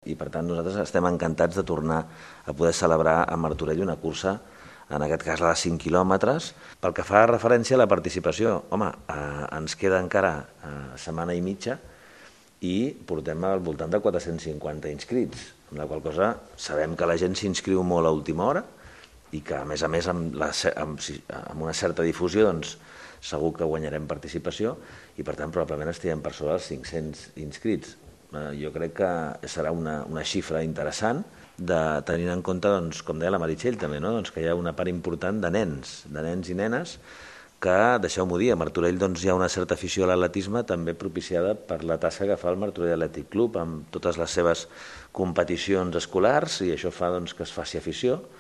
i per tant nosaltres estem encantats de tornar a poder celebrar a Martorell una cursa, en aquest cas la de 5 quilòmetres. Pel que fa referència a la participació, home, ens queda encara setmana i mitja i portem al voltant de 450 inscrits, amb la qual cosa sabem que la gent s'inscriu molt a última hora i que, a més, amb una certa difusió, doncs, segur que guanyarem participació i, per tant, probablement estiguem per sobre dels 500 inscrits. Jo crec que serà una xifra interessant, tenint en compte, doncs, com deia la Meritxell també, doncs, que hi ha una part important de nens i nenes que, deixeu-m'ho dir, a Martorell doncs, hi ha una certa afició a l'atletisme també propiciada per la tasca que fa el Martorell Atlètic Club amb totes les seves competicions escolars, i això fa doncs, que es faci afició.